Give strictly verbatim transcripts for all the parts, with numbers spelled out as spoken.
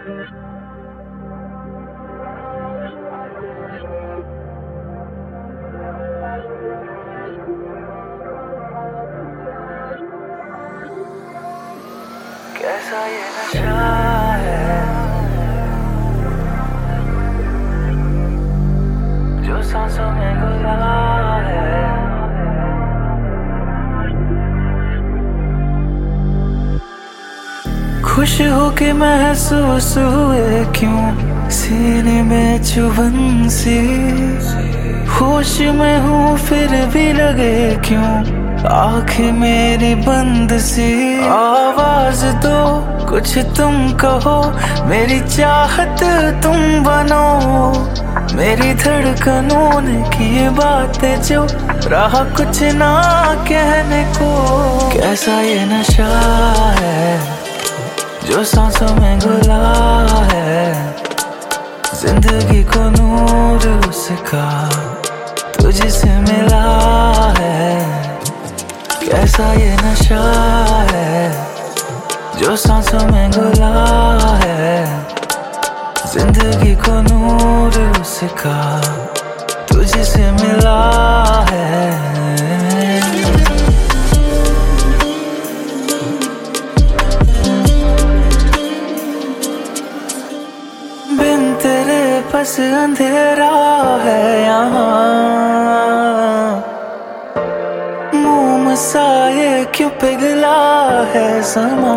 कैसा ये नशा है जो सांसों में घुला है। खुश होके महसूस हुए क्यों सीने में चुभन सी, होश में हूँ फिर भी लगे क्यों आँखें मेरी बंद सी। आवाज दो कुछ तुम कहो, मेरी चाहत तुम बनो, मेरी धड़कनों ने किए बातें जो रहा कुछ ना कहने को। कैसा ये नशा है जो सांसों में घुला है, जिंदगी को नूर उसका तुझसे मिला है। कैसा ये नशा है जो सांसों में घुला है, जिंदगी को नूर उसका तुझसे मिला है। बिन तेरे बस अंधेरा है यहाँ, मोम सा ये क्यों पिघला है समा।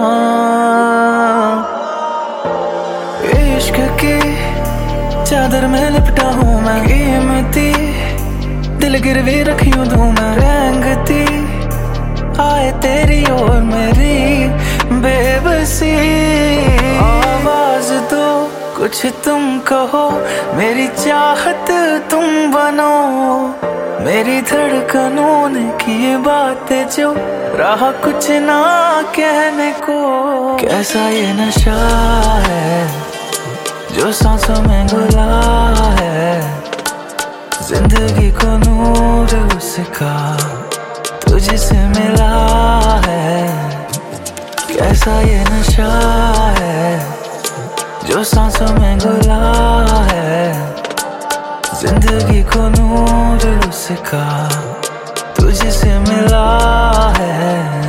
इश्क की चादर में लिपटा हूँ मैं, कीमती दिल गिरवी रखी हूँ तू मैं। रेंगती आए तेरी और मेरी बेबसी, आवाज दो कुछ तुम कहो, मेरी चाहत तुम बनो, मेरी धड़कनों ने किए बातें जो रहा कुछ ना कहने को। कैसा ये नशा है जो सांसों में घुला है, जिंदगी को नूर उसका तुझसे मिला है। कैसा ये नशा है जो सांसों में घुला है, जिंदगी को नूर उसका तुझसे मिला है।